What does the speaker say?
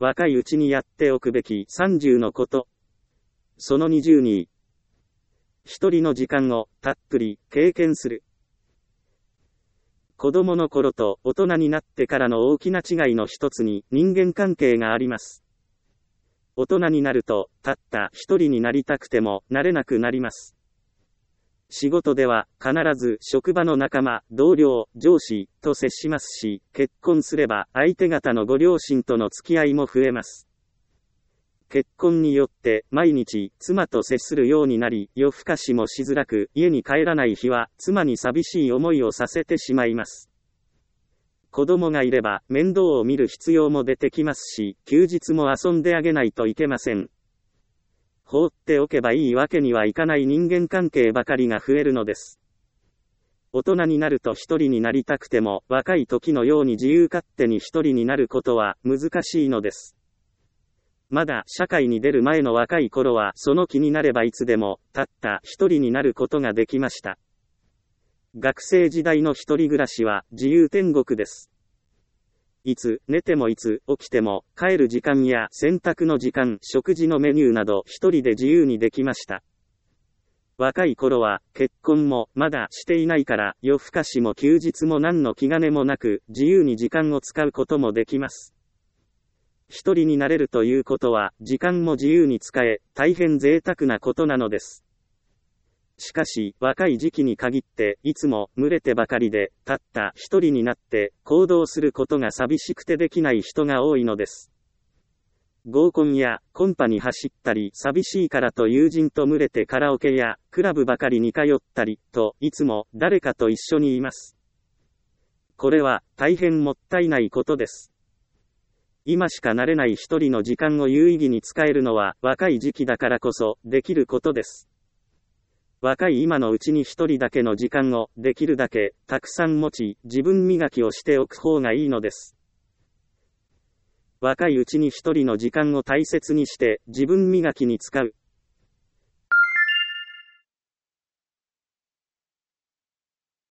若いうちにやっておくべき30のこと。その20に、一人の時間をたっぷり経験する。子供の頃と大人になってからの大きな違いの一つに人間関係があります。大人になると、たった一人になりたくてもなれなくなります。仕事では必ず職場の仲間、同僚、上司と接しますし、結婚すれば相手方のご両親との付き合いも増えます。結婚によって毎日妻と接するようになり、夜更かしもしづらく、家に帰らない日は妻に寂しい思いをさせてしまいます。子供がいれば面倒を見る必要も出てきますし、休日も遊んであげないといけません。放っておけばいいわけにはいかない人間関係ばかりが増えるのです。大人になると一人になりたくても、若い時のように自由勝手に一人になることは難しいのです。まだ社会に出る前の若い頃はその気になればいつでもたった一人になることができました。学生時代の一人暮らしは自由天国です。いつ寝てもいつ起きても帰る時間や洗濯の時間、食事のメニューなど一人で自由にできました。若い頃は結婚もまだしていないから夜更かしも休日も何の気兼ねもなく自由に時間を使うこともできます。一人になれるということは、時間も自由に使え、大変贅沢なことなのです。しかし、若い時期に限って、いつも群れてばかりで、たった一人になって、行動することが寂しくてできない人が多いのです。合コンやコンパに走ったり、寂しいからと友人と群れてカラオケやクラブばかりに通ったり、といつも誰かと一緒にいます。これは、大変もったいないことです。今しかなれない一人の時間を有意義に使えるのは若い時期だからこそできることです。若い今のうちに一人だけの時間をできるだけたくさん持ち、自分磨きをしておく方がいいのです。若いうちに一人の時間を大切にして自分磨きに使う。